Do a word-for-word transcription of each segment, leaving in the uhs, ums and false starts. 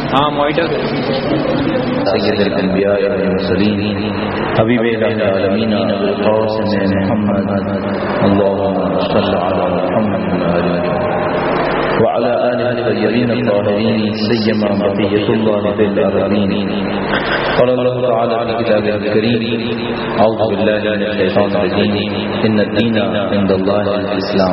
ہاں موئٹر سید الانبیاء والمرسلین حبیب العالمین القاسم محمد اللهم صل علی محمد وعلى آله الطيبين الطاهرين سيما بقية الله في الأرضين. قال الله تعالى في كتابه الكريم أعوذ بالله من الشيطان الرجيم إن الدين عند الله الإسلام.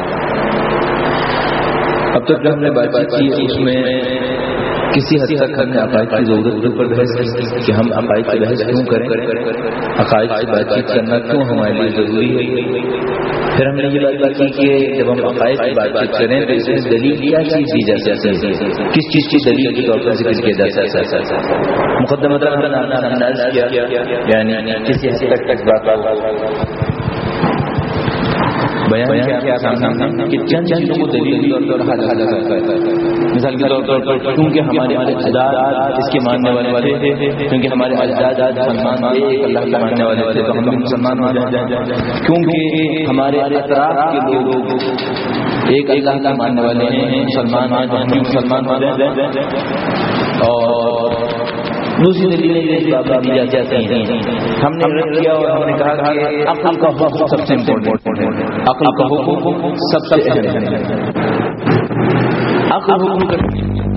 اب تک جو ہم نے بات کی اس میں کسی حد تک ہم نے عقائد کی ضرورت پر بحث کی کہ ہم عقائد کی بحث کیوں کریں، عقائد سے بات چیت کرنا کیوں ہمارے لیے ضروری ہے. پھر ہم نے یہ بات کی کہ جب ہم عقائد کی بات چیت کریں تو اس میں دلیل کیا چیز دی جا سکتی ہے، کس چیز کی دلیل کے طور پر ذکر کیا جا سکتا ہے. مقدمۃ ہم نے انداز کیا یعنی کسی حد تک اس بات کا بیان کیا کہ چند چیزوں کو دلیل کے طور پر حل حل کرتا ہے. مثال کے طور پر کیونکہ ہمارے اجداد اس کے ماننے والے تھے، کیونکہ ہمارے اجداد مسلمان تھے، ایک اللہ کے ماننے والے تھے تو ہم بھی مسلمان ہو جائیں. کیونکہ ہمارے اطراف کے لوگ ایک اللہ کا ماننے والے ہیں، مسلمان ہیں تو ہم بھی مسلمان ہو جائیں. اور دوسری دلیلیں یہ بات دی جاتی ہیں. ہم نے رد کیا اور ہم نے کہا کہ عقل کا حکم سب سے امپورٹنٹ ہے، عقل کا حکم سب سے اہم ہے. عقل حکم کرتی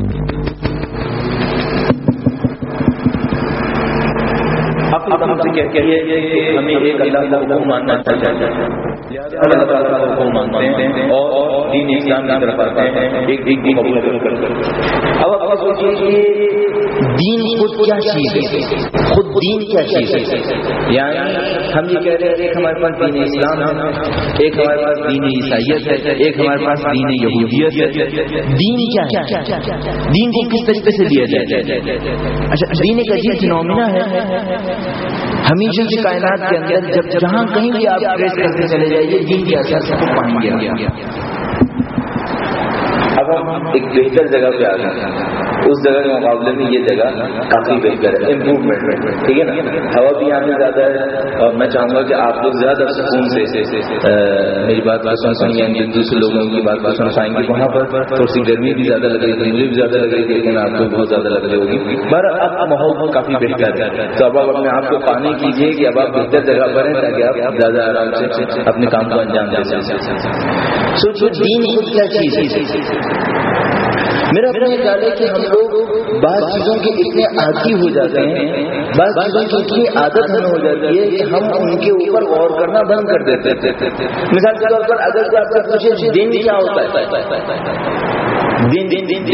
عقل ہم سے کہتی ہے کہ ہمیں ایک اللہ کا حکم ماننا چاہیے، اللہ تعالیٰ کا حکم مانتے ہیں اور دین اسلام کی طرف آتے ہیں، ایک ایک دین قبول کرتے ہیں. اب آپ سوچیے کہ دین خود کیا چیز ہے، خود دین کیا چیز ہے. یعنی ہم یہ کہہ رہے ہیں ایک ہمارے پاس دین اسلام ہے، ایک ہمارے پاس دین عیسائیت ہے، ایک ہمارے پاس دین یہودیت ہے. دین کیا ہے؟ دین کو کس طریقے سے دیا جائے؟ اچھا دین ایک عجیب فینومینا ہے. ہمیشہ کی کائنات کے اندر جب جہاں کہیں بھی آپ ٹریس کرتے چلے جائیے دین کے اثر سے کو پائیں گے. اب ہم ایک بہتر جگہ پہ آ گئے، اس جگہ کے مقابلے میں یہ جگہ کافی بہتر ہے، امپروومنٹ ہے، ٹھیک ہے نا. ہوا بھی یہاں پہ زیادہ ہے اور میں چاہوں گا کہ آپ لوگ زیادہ سکون سے میری بات بات سن سن یا دوسرے لوگوں کی بات بات سن پائیں گے. وہاں پر تھوڑی سی گرمی بھی زیادہ لگ رہی تھی، مجھے بھی زیادہ لگ رہی تھی، لیکن آپ کو بہت زیادہ لگ رہی ہوگی. پر اب ماحول کافی بہتر ہے تو اب آپ اپنے آپ کو پانے کیجیے کہ اب آپ بہتر جگہ پر ہیں تاکہ آپ زیادہ آرام سے اپنے کام کو انجام دے سکیں. سوچو دین خود کیا چیز ہے. میرا اپنا یہ خیال ہے کہ ہم لوگ بعض چیزوں کے اتنے عادی ہو جاتے ہیں، بعض چیزوں کی اتنی عادت ہمیں ہو جاتی ہے کہ ہم ان کے اوپر غور کرنا بند کر دیتے ہیں. مثال کے طور پر اگر کوئی آپ سے پوچھے دن کیا ہوتا ہے، دن دن دن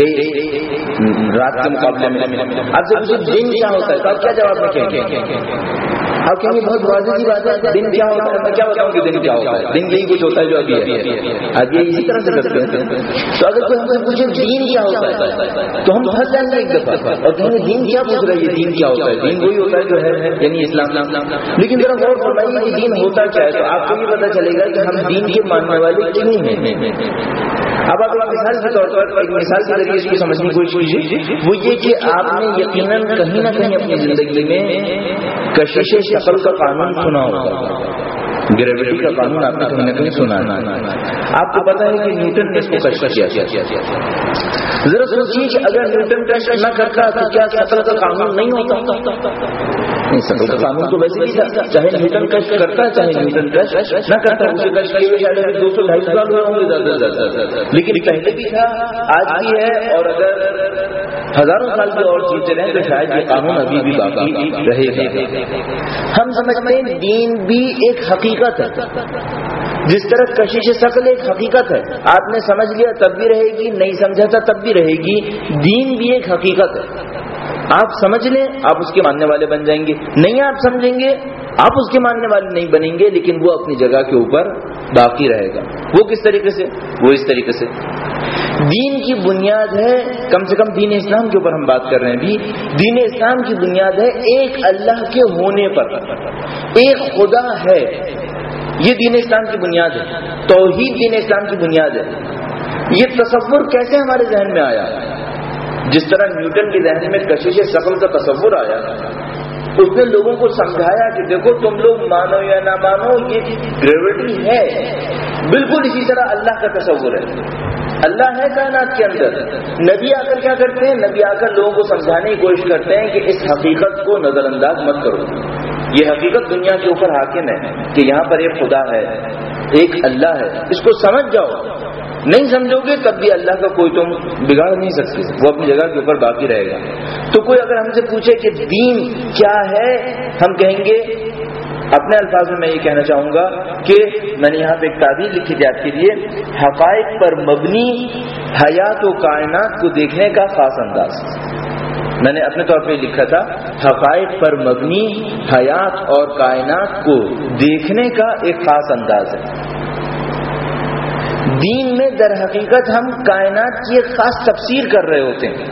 رات کے مقابلے میں آپ سے پوچھے دن کیا ہوتا ہے تو آپ کیا جواب میں کہیں گے؟ آپ کہیں گے بہت واضح سی بات ہے دن کیا ہوتا ہے. میں کیا بتاؤں کہ دن کیا ہوتا ہے؟ دن یہی کچھ ہوتا ہے جو ابھی ہے، آج یہ اسی طرح سے کرتے ہیں. تو اگر کوئی ہم سے پوچھے دین کیا ہوتا ہے تو ہم پھنس جائیں گے ایک دفعہ اور کہیں گے دین کیا پوچھ رہا ہے، یہ دین کیا ہوتا ہے؟ دین وہی ہوتا ہے جو ہے یعنی اسلام. لیکن ذرا غور فرمائیے کہ دین ہوتا کیا ہے تو آپ کو یہ پتا چلے گا کہ ہم دین کے ماننے والے کیوں ہیں. اب آپ مثال کے طور پر ایک مثال کے ذریعے اس کو سمجھنے کی کوشش کیجیے. وہ یہ کہ آپ نے یقیناً کہیں نہ کہیں اپنی زندگی میں کشش شکل کا قانون سنا ہوگا، گریویٹی کا قانون آپ نے کہیں نہ کہیں سنا ہے. آپ کو پتا ہے کہ نیوٹن نے اس کو کشف کیا. ذرا سوچیے کہ اگر نیوٹن کشف نہ کرتا تو کیا شکل کا قانون نہیں ہوتا؟ شکل کا قانون تو ویسے ہی تھا، چاہے نیوٹن کشف کرتا چاہے نیوٹن کشف نہ کرتا. اسے کشف کیے ہوئے شاید دو سو ڈھائی سو سال ہوئے ہوں گے زیادہ سے زیادہ، لیکن پہلے بھی تھا آج بھی ہے اور اگر ہزاروں سال بھی اور جیتے رہیں تو شاید یہ قانون ابھی بھی باقی رہے گا. ہم سمجھتے ہیں دین بھی ایک حقیقت ہے، جس طرح کشش شکل ایک حقیقت ہے. آپ نے سمجھ لیا تب بھی رہے گی، نہیں سمجھا تھا تب بھی رہے گی. دین بھی ایک حقیقت ہے، آپ سمجھ لیں آپ اس کے ماننے والے بن جائیں گے، نہیں آپ سمجھیں گے آپ اس کے ماننے والے نہیں بنیں گے، لیکن وہ اپنی جگہ کے اوپر باقی رہے گا. وہ کس طریقے سے؟ وہ اس طریقے سے دین کی بنیاد ہے، کم سے کم دین اسلام کے اوپر ہم بات کر رہے ہیں بھی، دین اسلام کی بنیاد ہے ایک اللہ کے ہونے پر، ایک خدا ہے. یہ دین اسلام کی بنیاد ہے، توحید دین اسلام کی بنیاد ہے. یہ تصور کیسے ہمارے ذہن میں آیا؟ جس طرح نیوٹن کے ذہن میں کشش شکل کا تصور آیا، اس نے لوگوں کو سمجھایا کہ دیکھو تم لوگ مانو یا نہ مانو یہ گریویٹی ہے، بالکل اسی طرح اللہ کا تصور ہے. اللہ ہے کائنات کے اندر. نبی آ کر کیا کرتے ہیں؟ نبی آ کر لوگوں کو سمجھانے کی کوشش کرتے ہیں کہ اس حقیقت کو نظر انداز مت کرو. یہ حقیقت دنیا کے اوپر حاکم ہے کہ یہاں پر ایک خدا ہے، ایک اللہ ہے، اس کو سمجھ جاؤ. نہیں سمجھو گے تب بھی اللہ کا کوئی تم بگاڑ نہیں سکتے، وہ اپنی جگہ کے اوپر باقی رہے گا. تو کوئی اگر ہم سے پوچھے کہ دین کیا ہے، ہم کہیں گے، اپنے الفاظ میں میں یہ کہنا چاہوں گا کہ میں نے یہاں پہ ایک تعبیر لکھی تھی آپ کے لیے، حقائق پر مبنی حیات و کائنات کو دیکھنے کا خاص انداز. میں نے اپنے طور پہ لکھا تھا حقائق پر مبنی حیات اور کائنات کو دیکھنے کا ایک خاص انداز ہے. دین میں در حقیقت ہم کائنات کی ایک خاص تفسیر کر رہے ہوتے ہیں.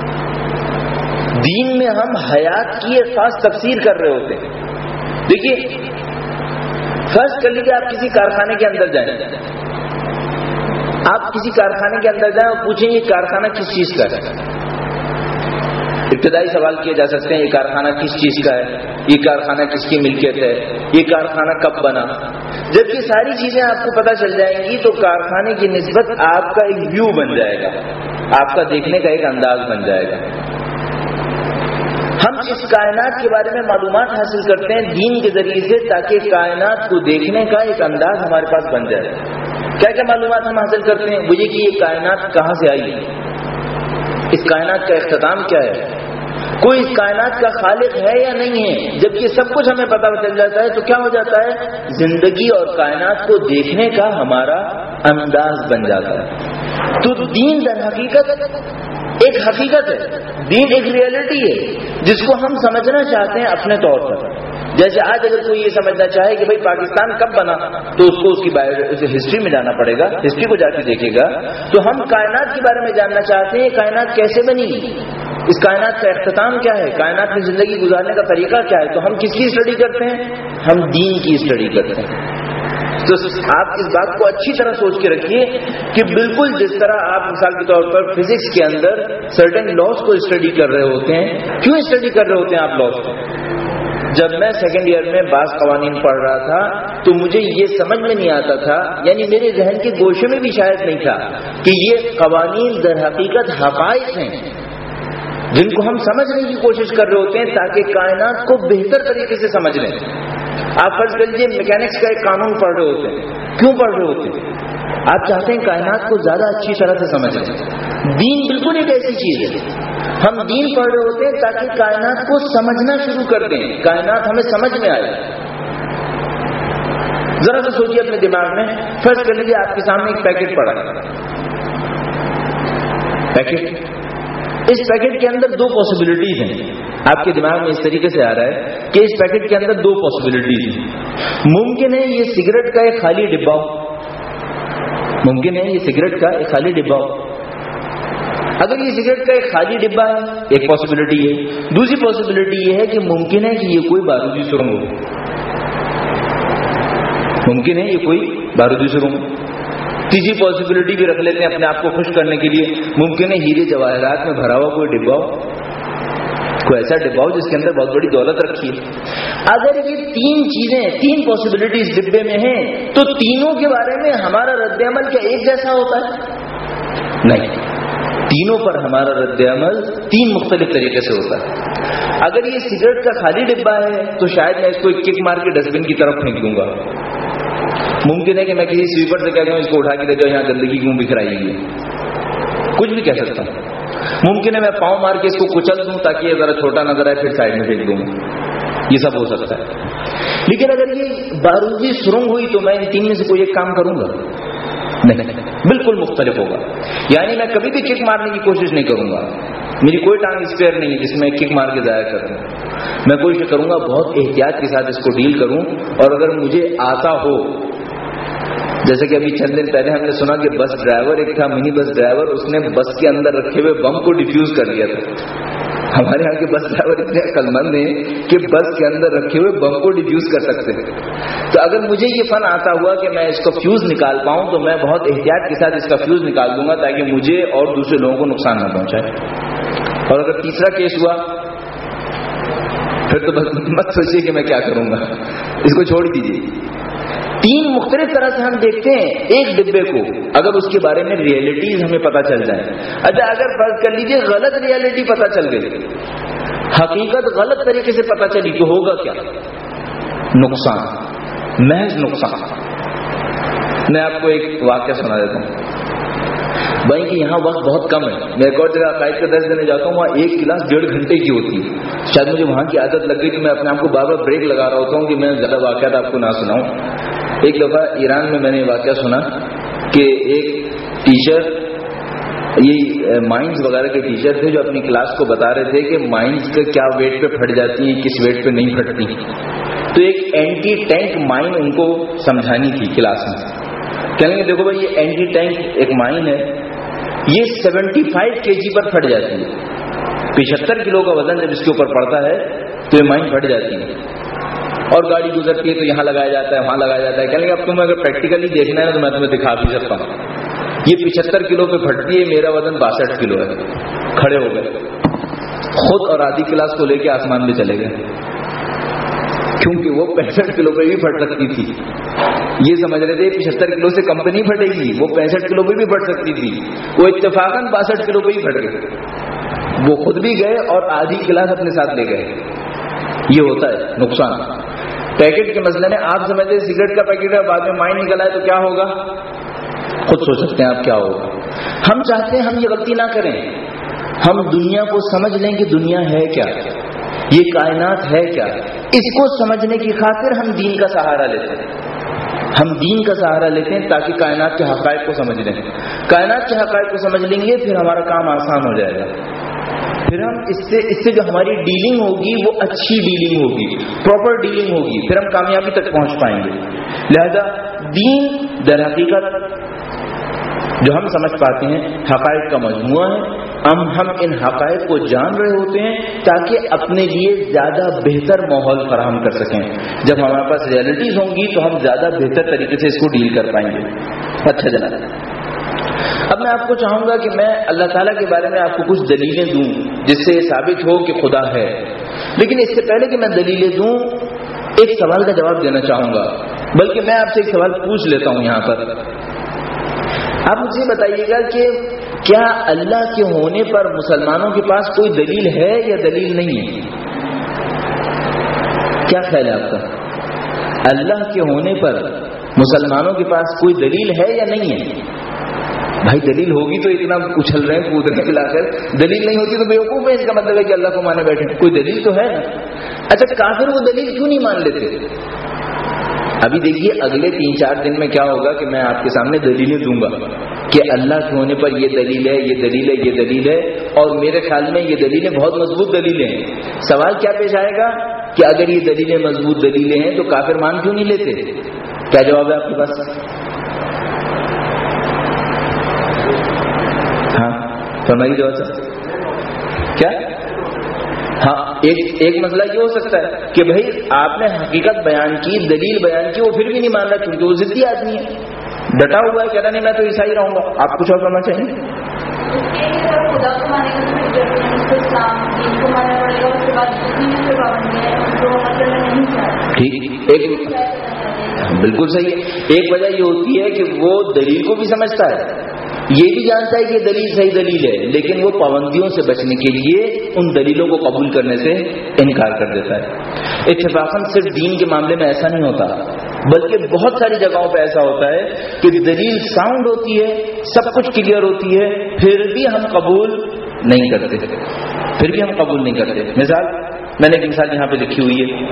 دین میں ہم حیات کی ایک خاص تفسیر کر رہے ہوتے ہیں. دیکھیے، فرض کر لیجیے آپ کسی کارخانے کے اندر جائیں، آپ کسی کارخانے کے اندر جائیں اور پوچھیں یہ کارخانہ کس چیز کا ہے. ابتدائی سوال کیے جا سکتے ہیں، یہ کارخانہ کس چیز کا ہے، یہ کارخانہ کس کی ملکیت ہے، یہ کارخانہ کب بنا. جب یہ ساری چیزیں آپ کو پتہ چل جائیں گی تو کارخانے کی نسبت آپ کا ایک ویو بن جائے گا، آپ کا دیکھنے کا ایک انداز بن جائے گا. ہم اس کائنات کے بارے میں معلومات حاصل کرتے ہیں دین کے ذریعے سے تاکہ کائنات کو دیکھنے کا ایک انداز ہمارے پاس بن جائے. کیا کیا معلومات ہم حاصل کرتے ہیں؟ مجھے کہ یہ کائنات کہاں سے آئی ہے، اس کائنات کا اختتام کیا ہے، کوئی اس کائنات کا خالق ہے یا نہیں ہے. جب یہ سب کچھ ہمیں پتہ چل جاتا ہے تو کیا ہو جاتا ہے، زندگی اور کائنات کو دیکھنے کا ہمارا انداز بن جاتا ہے. تو دین در حقیقت ایک حقیقت ہے، دین ایک ریئلٹی ہے جس کو ہم سمجھنا چاہتے ہیں اپنے طور پر. جیسے آج اگر کوئی یہ سمجھنا چاہے کہ بھئی پاکستان کب بنا تو اس کو اس کی ہسٹری میں جانا پڑے گا، ہسٹری کو جا کے دیکھے گا. تو ہم کائنات کے بارے میں جاننا چاہتے ہیں کائنات کیسے بنی، اس کائنات کا اختتام کیا ہے، کائنات میں زندگی گزارنے کا طریقہ کیا ہے. تو ہم کس کی اسٹڈی کرتے ہیں؟ ہم دین کی اسٹڈی کرتے ہیں. تو آپ اس بات کو اچھی طرح سوچ کے رکھیے کہ بالکل جس طرح آپ مثال کے طور پر فزکس کے اندر سرٹن لاز کو اسٹڈی کر رہے ہوتے ہیں. کیوں اسٹڈی کر رہے ہوتے ہیں آپ لاز کو؟ جب میں سیکنڈ ایئر میں بعض قوانین پڑھ رہا تھا تو مجھے یہ سمجھ میں نہیں آتا تھا، یعنی میرے ذہن کے گوشے میں بھی شاید نہیں تھا کہ یہ قوانین در حقیقت حقائق ہیں جن کو ہم سمجھنے کی کوشش کر رہے ہوتے ہیں تاکہ کائنات کو بہتر طریقے سے سمجھ لیں. آپ فرض کر لیجیے میکینکس کا ایک قانون پڑھ رہے ہوتے ہیں. کیوں پڑھ رہے ہوتے ہیں؟ آپ چاہتے ہیں کائنات کو زیادہ اچھی طرح سے سمجھ لیں. دین بالکل ایک ایسی چیز ہے، ہم دین پڑھ رہے ہوتے ہیں تاکہ کائنات کو سمجھنا شروع کر دیں، کائنات ہمیں سمجھ میں آئے. ذرا سا سوچیے اپنے دماغ میں، فرض کر لیجیے آپ کے سامنے ایک پیکٹ پڑا ہے. پیکٹ، اس پیکٹ کے اندر دو پاسبلٹیز ہیں. آپ کے دماغ میں اس طریقے سے آ رہا ہے کہ اس پیکٹ کے اندر دو پاسبلٹیز ہیں. ممکن ہے یہ سگریٹ کا ایک خالی ڈبہ ہو، ممکن ہے یہ سگریٹ کا ایک خالی ڈبہ ہو. اگر یہ سگریٹ کا ایک خالی ڈبہ ہے ایک پاسبلٹی ہے. دوسری پاسبلٹی یہ ہے کہ ممکن ہے کہ یہ کوئی بارودی سرنگ ہو، ممکن ہے یہ کوئی بارودی سرنگ ہو. تیسری پاسبلٹی بھی رکھ لیتے ہیں اپنے آپ کو خوش کرنے کے لیے، ممکن ہے ہیرے جواہرات میں بھرا ہوا کوئی ڈبہ ہو، کوئی ایسا ڈبہ ہو جس کے اندر بہت بڑی دولت رکھی ہے. اگر یہ تین چیزیں، تین پاسبلٹیز ڈبے میں ہیں تو تینوں کے بارے میں ہمارا رد عمل کیا ایک جیسا ہوتا ہے؟ نہیں، تینوں پر ہمارا رد عمل تین مختلف طریقے سے ہوتا ہے. اگر یہ سگریٹ کا خالی ڈبہ ہے تو شاید میں اس کو ایک کک مار کے ڈسٹ بن کی طرف پھینک دوں گا. ممکن ہے کہ میں کسی سویپر سے کہہ دوں اس کو اٹھا کے دے دو، یہاں گندگی کیوں بکھرائی ہے، کچھ بھی کہہ سکتا ہوں. ممکن ہے میں پاؤں مار کے اس کو کچل دوں تاکہ یہ ذرا چھوٹا نظر آئے، پھر سائڈ میں پھینک دوں. یہ سب ہو سکتا ہے. لیکن اگر یہ بارودی سرنگ ہوئی تو میں ان تین میں سے کوئی ایک کام کروں گا؟ نہیں، بالکل مختلف ہوگا. یعنی میں کبھی بھی کک مارنے کی کوشش نہیں کروں گا. میری کوئی ٹانگ اسپیئر نہیں ہے جس میں کک مار کے ضائع کر دوں. میں کوشش کروں گا بہت احتیاط کے ساتھ اس کو ڈیل کروں. اور اگر مجھے آتا ہو، جیسے کہ ابھی چند دن پہلے ہم نے سنا کہ بس ڈرائیور ایک تھا، منی بس ڈرائیور، اس نے بس کے اندر رکھے ہوئے بم کو ڈیفیوز کر دیا تھا. ہمارے یہاں کے بس ڈرائیور اتنے عقل مند ہیں کہ بس کے اندر رکھے ہوئے بم کو ڈیفیوز کر سکتے ہیں. تو اگر مجھے یہ فن آتا ہوا کہ میں اس کا فیوز نکال پاؤں تو میں بہت احتیاط کے ساتھ اس کا فیوز نکال دوں گا تاکہ مجھے اور دوسرے لوگوں کو نقصان نہ پہنچائے. اور اگر تیسرا کیس ہوا پھر تو بس مت سوچیے کہ میں کیا کروں گا، اس کو چھوڑ دیجیے. تین مختلف طرح سے ہم دیکھتے ہیں ایک ڈبے کو، اگر اس کے بارے میں ریئلٹیز ہمیں پتہ چل جائیں. اچھا اگر فرض کر لیجئے غلط ریئلٹی پتہ چل گئی، حقیقت غلط طریقے سے پتہ چلی، تو ہوگا کیا؟ نقصان، محض نقصان. میں آپ کو ایک واقعہ سنا دیتا ہوں. بھائی کہ یہاں وقت بہت کم ہے، میں ایک اور جگہ عقائد کا درس دینے جاتا ہوں، وہاں ایک کلاس ڈیڑھ گھنٹے کی ہوتی ہے. شاید مجھے وہاں کی عادت لگ گئی تو میں اپنے آپ کو بار بار بریک لگا رہا ہوتا ہوں کہ میں زیادہ واقعات آپ کو نہ سناؤں. ایک دفعہ ایران میں میں نے واقعہ سنا کہ ایک ٹیچر، یہ مائنز وغیرہ کے ٹیچر تھے، جو اپنی کلاس کو بتا رہے تھے کہ مائنز کا کیا ویٹ پہ پھٹ جاتی ہیں، کس ویٹ پہ نہیں پھٹتی. تو ایک اینٹی ٹینک مائن ان کو سمجھانی تھی کلاس میں. کہیں گے دیکھو بھائی یہ اینٹی ٹینک ایک مائن ہے، یہ سیونٹی فائیو کے جی پر پھٹ جاتی ہے. پچہتر کلو کا وزن جب اس کے اوپر پڑتا ہے تو یہ مائن پھٹ جاتی ہے. اور گاڑی گزرتی ہے تو یہاں لگایا جاتا ہے، وہاں لگایا جاتا ہے. کہیں گے اب تمہیں اگر پریکٹیکلی دیکھنا ہے تو میں تمہیں دکھا بھی سکتا ہوں. یہ پچہتر کلو پہ پھٹتی ہے، میرا وزن باسٹھ کلو ہے. کھڑے ہو گئے خود اور آدھی کلاس کو لے کے آسمان میں چلے گئے، کیونکہ وہ پینسٹھ کلو پہ بھی پھٹ سکتی تھی. یہ سمجھ رہے تھے پچہتر کلو سے کم پہ نہیں پھٹے گی، وہ پینسٹھ کلو پہ بھی پھٹ سکتی تھی. وہ اتفاقاً باسٹھ کلو پہ ہی پھٹ گئے. وہ خود بھی گئے اور آدھی کلاس اپنے ساتھ لے گئے. یہ ہوتا ہے نقصان. پیکٹ کے مسئلے میں آپ سمجھتے سگریٹ کا پیکٹ ہے، بعد میں مائن نکلا ہے تو کیا ہوگا؟ خود سوچ سکتے ہیں آپ کیا ہوگا. ہم چاہتے ہیں ہم یہ غلطی نہ کریں، ہم دنیا کو سمجھ لیں کہ دنیا ہے کیا، یہ کائنات ہے کیا. اس کو سمجھنے کی خاطر ہم دین کا سہارا لیتے ہیں. ہم دین کا سہارا لیتے ہیں تاکہ کائنات کے حقائق کو سمجھ لیں. کائنات کے حقائق کو سمجھ لیں گے پھر ہمارا کام آسان ہو جائے گا. پھر ہم اس سے اس سے جو ہماری ڈیلنگ ہوگی وہ اچھی ڈیلنگ ہوگی، پراپر ڈیلنگ ہوگی، پھر ہم کامیابی تک پہنچ پائیں گے. لہذا دین در حقیقت جو ہم سمجھ پاتے ہیں حقائق کا مجموعہ ہے. ہم ہم ان حقائق کو جان رہے ہوتے ہیں تاکہ اپنے لیے زیادہ بہتر ماحول فراہم کر سکیں. جب ہمارے پاس ریئلٹیز ہوں گی تو ہم زیادہ بہتر طریقے سے اس کو ڈیل کر پائیں گے. اچھا جناب، اب میں آپ کو چاہوں گا کہ میں اللہ تعالیٰ کے بارے میں آپ کو کچھ دلیلیں دوں جس سے یہ ثابت ہو کہ خدا ہے. لیکن اس سے پہلے کہ میں دلیلیں دوں ایک سوال کا جواب دینا چاہوں گا، بلکہ میں آپ سے ایک سوال پوچھ لیتا ہوں یہاں پر. آپ مجھے بتائیے گا کہ کیا اللہ کے ہونے پر مسلمانوں کے پاس کوئی دلیل ہے یا دلیل نہیں ہے؟ کیا خیال ہے آپ کا؟ اللہ کے ہونے پر مسلمانوں کے پاس کوئی دلیل ہے یا نہیں ہے؟ بھائی دلیل ہوگی تو اتنا اچھل رہے ہیں کود رہے کھلا کر، دلیل نہیں ہوتی تو بیوقوف ہے. اس کا مطلب ہے کہ اللہ کو مانے بیٹھے. کوئی دلیل تو ہے نا. اچھا کافر وہ دلیل کیوں نہیں مان لیتے؟ ابھی دیکھیے اگلے تین چار دن میں کیا ہوگا کہ میں آپ کے سامنے دلیلیں دوں گا کہ اللہ کے ہونے پر یہ دلیل ہے، یہ دلیل ہے، یہ دلیل ہے. اور میرے خیال میں یہ دلیلیں بہت مضبوط دلیلیں ہیں. سوال کیا پیش آئے گا کہ اگر یہ دلیلیں مضبوط دلیلیں ہیں تو کافر مان کیوں نہیں لیتے؟ کیا جواب ہے آپ کے پاس؟ ہاں فرمائیے جواب سر. کیا؟ ہاں ایک ایک مسئلہ یہ ہو سکتا ہے کہ بھائی آپ نے حقیقت بیان کی، دلیل بیان کی، وہ پھر بھی نہیں مان رہا کیونکہ وہ ضدی آدمی ہے، ڈٹا ہوا ہے، کہہ رہا نہیں میں تو عیسائی رہوں گا. آپ کچھ اور کرنا چاہیں گے؟ ٹھیک، ایک بالکل صحیح ہے. ایک وجہ یہ ہوتی ہے کہ وہ دلیل کو بھی سمجھتا ہے، یہ بھی جانتا ہے کہ دلیل صحیح دلیل ہے، لیکن وہ پابندیوں سے بچنے کے لیے ان دلیلوں کو قبول کرنے سے انکار کر دیتا ہے. اتفاقاً صرف دین کے معاملے میں ایسا نہیں ہوتا، بلکہ بہت ساری جگہوں پہ ایسا ہوتا ہے کہ دلیل ساؤنڈ ہوتی ہے، سب کچھ کلیئر ہوتی ہے، پھر بھی ہم قبول نہیں کرتے پھر بھی ہم قبول نہیں کرتے. مثال میں نے ایک مثال یہاں پہ لکھی ہوئی ہے.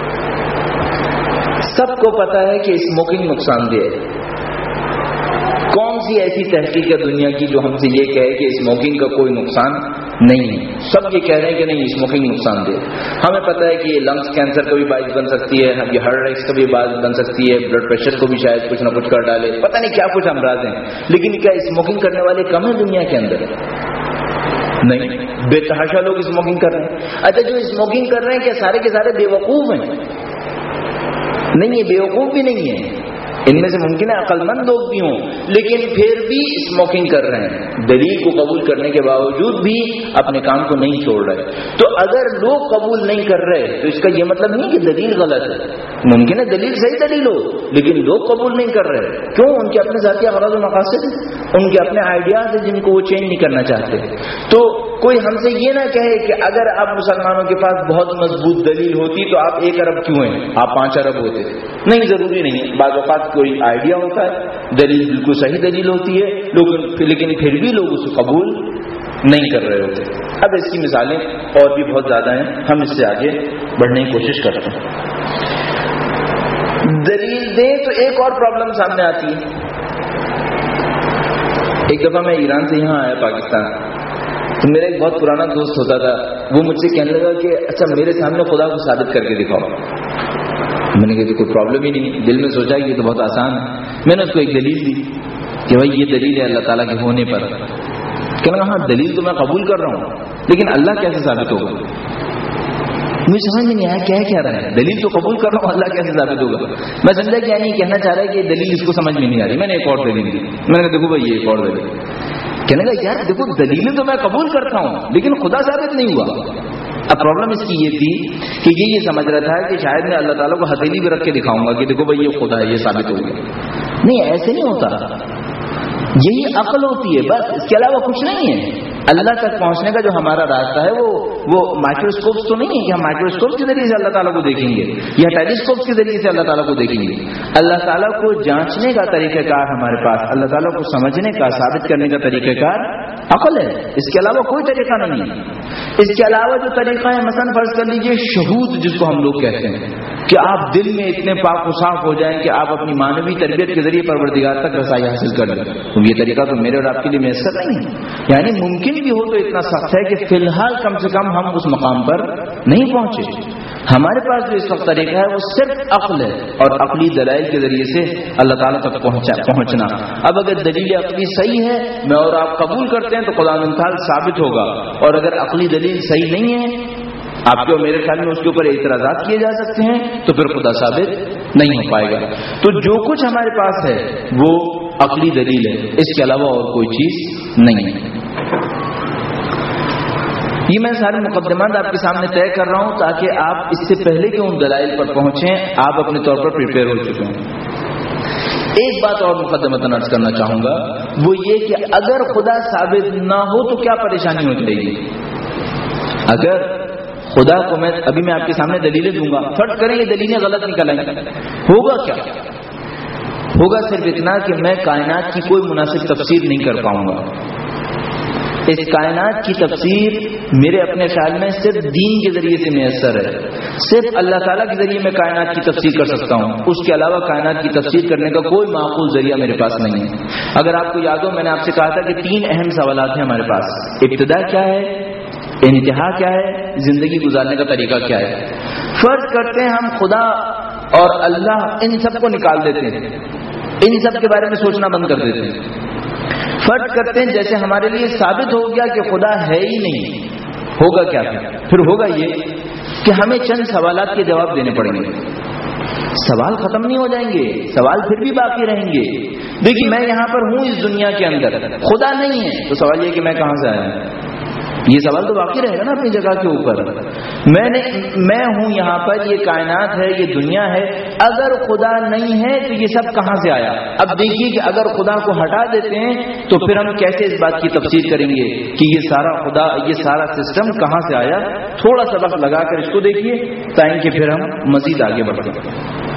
سب کو پتا ہے کہ اسموکنگ نقصان دہ ہے. کون سی ایسی تحقیق ہے دنیا کی جو ہم سے یہ کہے کہ اسموکنگ کا کوئی نقصان نہیں ہے؟ سب یہ کہہ رہے ہیں کہ نہیں اسموکنگ نقصان دہ. ہمیں پتہ ہے کہ یہ لنگس کینسر کا بھی باعث بن سکتی ہے، یہ ہارٹ اٹیک کا بھی باعث بن سکتی ہے، بلڈ پریشر کو بھی شاید کچھ نہ کچھ کر ڈالے، پتہ نہیں کیا کچھ امراض ہیں. لیکن کیا اسموکنگ کرنے والے کم ہیں دنیا کے اندر؟ نہیں، بے تحاشا لوگ اسموکنگ کر رہے ہیں. اچھا جو اسموکنگ کر رہے ہیں کیا سارے کے سارے بے وقوف ہیں؟ نہیں، یہ بے وقوف بھی نہیں ہے. ان میں سے ممکن ہے عقل مند لوگ بھی ہوں، لیکن پھر بھی اسموکنگ کر رہے ہیں، دلیل کو قبول کرنے کے باوجود بھی اپنے کام کو نہیں چھوڑ رہے. تو اگر لوگ قبول نہیں کر رہے تو اس کا یہ مطلب نہیں کہ دلیل غلط ہے. ممکن ہے دلیل صحیح دلیل ہو لیکن لوگ قبول نہیں کر رہے. کیوں؟ ان کے اپنے ذاتی اغراض و مقاصد ہیں، ان کے اپنے آئیڈیاز ہیں جن کو وہ چینج نہیں کرنا چاہتے. تو کوئی ہم سے یہ نہ کہے کہ اگر آپ مسلمانوں کے پاس بہت مضبوط دلیل ہوتی تو آپ ایک ارب کیوں ہیں، آپ پانچ ارب ہوتے. نہیں، ضروری نہیں ہے. بعض اوقات کوئی آئیڈیا ہوتا ہے، دلیل بالکل صحیح دلیل ہوتی ہے، لوگ لیکن پھر بھی لوگ اسے قبول نہیں کر رہے ہوتے. اب اس کی مثالیں اور بھی بہت زیادہ ہیں، ہم اس سے آگے بڑھنے کی کوشش کرتے ہیں. دلیل دیں تو ایک اور پرابلم سامنے آتی ہے. ایک دفعہ میں ایران سے یہاں آیا پاکستان، تو میرا ایک بہت پرانا دوست ہوتا تھا، وہ مجھ سے کہنے لگا کہ اچھا میرے سامنے خدا کو ثابت کر کے دکھاؤ. میں نے کہا کوئی پرابلم ہی نہیں. دل میں سوچا کہ یہ تو بہت آسان ہے. میں نے اس کو ایک دلیل دی کہ بھائی یہ دلیل ہے اللہ تعالیٰ کے ہونے پر. کہنے لگا ہاں دلیل تو میں قبول کر رہا ہوں لیکن اللہ کیسے ثابت ہوگا؟ مجھے سمجھ میں نہیں آیا کیا کہہ رہا ہے. دلیل تو قبول کر رہا ہوں، اللہ کیسے ثابت ہوگا؟ میں سمجھا کہ یعنی کہنا چاہ رہا ہے کہ دلیل اس کو سمجھ میں نہیں آ رہی. میں نے ایک اور دلیل دی. میں نے کہا دیکھو بھائی یہ ایک اور دلیل. کہنے لگا یار دیکھو دلیلیں تو میں قبول کرتا ہوں لیکن خدا ثابت نہیں ہوا. اب پرابلم اس کی یہ تھی کہ یہ یہ سمجھ رہا تھا کہ شاید میں اللہ تعالیٰ کو ہتھیلی بھی رکھ کے دکھاؤں گا کہ دیکھو بھائی یہ خدا ہے، یہ ثابت ہو گیا. نہیں، ایسے نہیں ہوتا. یہی عقل ہوتی ہے بس، اس کے علاوہ کچھ نہیں ہے. اللہ تک پہنچنے کا جو ہمارا راستہ ہے وہ وہ مائکروسکوپس تو نہیں ہے کہ ہم مائکروسکوپ کے ذریعے سے اللہ تعالیٰ کو دیکھیں گے یا ٹیلیسکوپ کے ذریعے سے اللہ تعالیٰ کو دیکھیں گے. اللہ تعالیٰ کو جانچنے کا طریقہ کار ہمارے پاس، اللہ تعالیٰ کو سمجھنے کا، ثابت کرنے کا طریقہ کار عقل ہے. اس کے علاوہ کوئی طریقہ نہیں ہے. اس کے علاوہ جو طریقہ ہے مثلا فرض کر لیجئے شہود، جس کو ہم لوگ کہتے ہیں کہ آپ دل میں اتنے پاک و صاف ہو جائیں کہ آپ اپنی مانوی تربیت کے ذریعے پروردگار تک رسائی حاصل کر لیں. تو یہ طریقہ تو میرے اور آپ کے لیے میسر نہیں ہے. یعنی ممکن بھی ہو تو اتنا سخت ہے کہ فی الحال کم سے کم ہم اس مقام پر نہیں پہنچے. ہمارے پاس جو اس وقت طریقہ ہے وہ صرف عقل ہے اور عقلی دلائل کے ذریعے سے اللہ تعالیٰ تک پہنچنا. اب اگر دلیل عقلی صحیح ہے میں اور آپ قبول کرتے ہیں تو خدا تعالیٰ ثابت ہوگا، اور اگر عقلی دلیل صحیح نہیں ہے، آپ کے اور میرے خیال میں اس کے اوپر اعتراضات کیے جا سکتے ہیں، تو پھر خدا ثابت نہیں ہو پائے گا. تو جو کچھ ہمارے پاس ہے وہ عقلی دلیل ہے، اس کے علاوہ اور کوئی چیز نہیں ہے. یہ میں سارے مقدمات آپ کے سامنے طے کر رہا ہوں تاکہ آپ اس سے پہلے کہ ان دلائل پر پہنچیں آپ اپنے طور پر پریپیئر ہو چکے ہیں. ایک بات اور مقدمتاً عرض کرنا چاہوں گا، وہ یہ کہ اگر خدا ثابت نہ ہو تو کیا پریشانی ہو جائے گی. اگر خدا کو میں ابھی میں آپ کے سامنے دلیلیں دوں گا، فرض کریں یہ دلیلیں غلط نکل آئیں، ہوگا کیا؟ ہوگا صرف اتنا کہ میں کائنات کی کوئی مناسب تفسیر نہیں کر پاؤں گا. اس کائنات کی تفسیر میرے اپنے خیال میں صرف دین کے ذریعے سے میسر ہے. صرف اللہ تعالیٰ کے ذریعے میں کائنات کی تفسیر کر سکتا ہوں، اس کے علاوہ کائنات کی تفسیر کرنے کا کوئی معقول ذریعہ میرے پاس نہیں ہے. اگر آپ کو یاد ہو میں نے آپ سے کہا تھا کہ تین اہم سوالات ہیں ہمارے پاس. ابتدا کیا ہے، انتہا کیا ہے، زندگی گزارنے کا طریقہ کیا ہے. فرض کرتے ہیں ہم خدا اور اللہ ان سب کو نکال دیتے ہیں، ان سب کے بارے میں سوچنا بند کر دیتے ہیں. فرض کرتے ہیں جیسے ہمارے لیے ثابت ہو گیا کہ خدا ہے ہی نہیں. ہوگا کیا؟ پھر ہوگا یہ کہ ہمیں چند سوالات کے جواب دینے پڑیں گے. سوال ختم نہیں ہو جائیں گے، سوال پھر بھی باقی رہیں گے. دیکھیے میں یہاں پر ہوں اس دنیا کے اندر، خدا نہیں ہے تو سوال یہ کہ میں کہاں سے آیا ہوں. یہ سوال تو باقی رہے گا نا اپنی جگہ کے اوپر. میں نے میں ہوں یہاں پر، یہ کائنات ہے، یہ دنیا ہے. اگر خدا نہیں ہے تو یہ سب کہاں سے آیا؟ اب دیکھیے کہ اگر خدا کو ہٹا دیتے ہیں تو پھر ہم کیسے اس بات کی تفسیر کریں گے کہ یہ سارا خدا، یہ سارا سسٹم کہاں سے آیا. تھوڑا سا وقت لگا کر اس کو دیکھیے تاکہ پھر ہم مزید آگے بڑھ سکیں.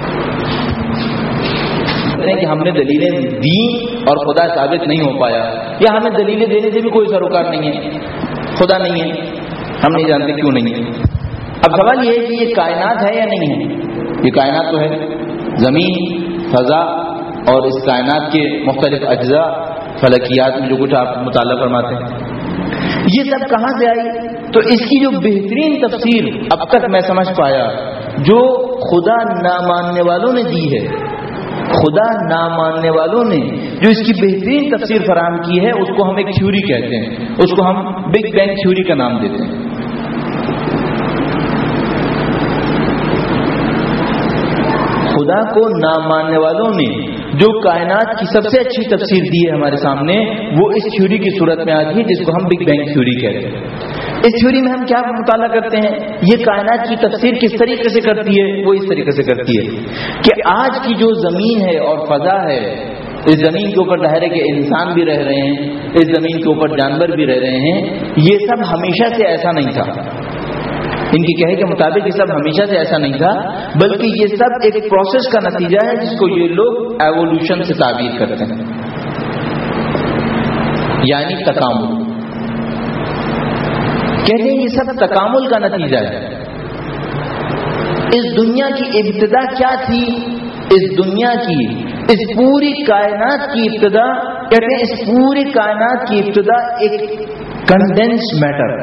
کہ ہم نے دلیلیں دی اور خدا ثابت نہیں ہو پایا، یا ہمیں دلیلیں دینے سے بھی کوئی سروکار نہیں ہے، خدا نہیں ہے، ہم نہیں جانتے کیوں نہیں ہے. اب سوال یہ ہے کہ یہ کائنات ہے یا نہیں ہے. یہ کائنات تو ہے، زمین، فضا اور اس کائنات کے مختلف اجزاء، فلکیات میں جو کچھ آپ مطالعہ فرماتے ہیں، یہ سب کہاں سے آئی؟ تو اس کی جو بہترین تفسیر اب تک میں سمجھ پایا جو خدا نہ ماننے والوں نے دی ہے، خدا نہ ماننے والوں نے جو اس کی بہترین تفسیر فراہم کی ہے، اس کو ہم ایک تھیوری کہتے ہیں، اس کو ہم بگ بینگ تھیوری کا نام دیتے ہیں. خدا کو نہ ماننے والوں نے جو کائنات کی سب سے اچھی تفسیر دی ہے ہمارے سامنے، وہ اس تھیوری کی صورت میں آتی ہے جس کو ہم بگ بینگ تھیوری کہتے ہیں۔ اس تھیوری میں ہم کیا مطالعہ کرتے ہیں، یہ کائنات کی تفسیر کس طریقے سے کرتی ہے؟ وہ اس طریقے سے کرتی ہے کہ آج کی جو زمین ہے اور فضا ہے، اس زمین کے اوپر ظاہر ہے کہ انسان بھی رہ رہے ہیں، اس زمین کے اوپر جانور بھی رہ رہے ہیں، یہ سب ہمیشہ سے ایسا نہیں تھا۔ ان کی کہے کے مطابق یہ سب ہمیشہ سے ایسا نہیں تھا، بلکہ یہ سب ایک پروسیس کا نتیجہ ہے جس کو یہ لوگ ایوولوشن سے تعبیر کرتے ہیں، یعنی تکامل۔ کہتے ہیں یہ سب تکامل کا نتیجہ ہے۔ اس دنیا کی ابتدا کیا تھی؟ اس دنیا کی، اس پوری کائنات کی ابتدا، کہتے ہیں اس پوری کائنات کی ابتدا ایک کنڈینس میٹر،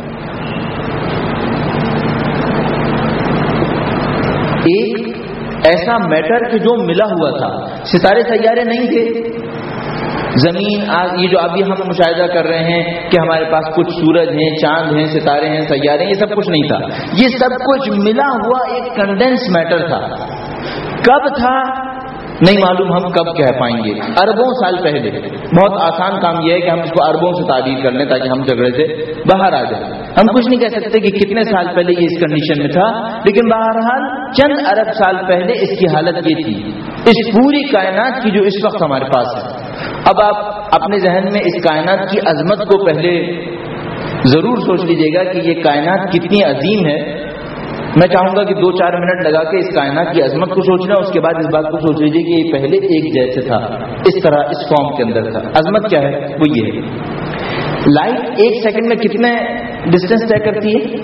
ایک ایسا میٹر کہ جو ملا ہوا تھا۔ ستارے سیارے نہیں تھے، زمین آج یہ جو ابھی ہم مشاہدہ کر رہے ہیں کہ ہمارے پاس کچھ سورج ہیں، چاند ہیں، ستارے ہیں، سیارے ہیں، یہ سب کچھ نہیں تھا۔ یہ سب کچھ ملا ہوا ایک کنڈینس میٹر تھا۔ کب تھا نہیں معلوم، ہم کب کہہ پائیں گے، اربوں سال پہلے۔ بہت آسان کام یہ ہے کہ ہم اس کو اربوں سے تعبیر کر لیں تاکہ ہم جھگڑے سے باہر آ جائیں۔ ہم کچھ نہیں کہہ سکتے کہ کتنے سال پہلے یہ اس کنڈیشن میں تھا، لیکن بہرحال چند ارب سال پہلے اس کی حالت یہ تھی، اس پوری کائنات کی جو اس وقت ہمارے پاس ہے۔ اب آپ اپنے ذہن میں اس کائنات کی عظمت کو پہلے ضرور سوچ لیجئے گا کہ یہ کائنات کتنی عظیم ہے۔ میں چاہوں گا کہ دو چار منٹ لگا کے اس کائنات کی عظمت کو سوچنا، اس کے بعد اس بات کو سوچ لیجئے کہ یہ پہلے ایک جیسے تھا، اس طرح اس فارم کے اندر تھا۔ عظمت کیا ہے؟ وہ یہ ہے، لائٹ ایک سیکنڈ میں کتنے ڈسٹینس طے کرتی ہے؟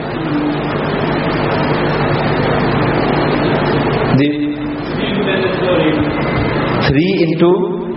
جی تھری انٹو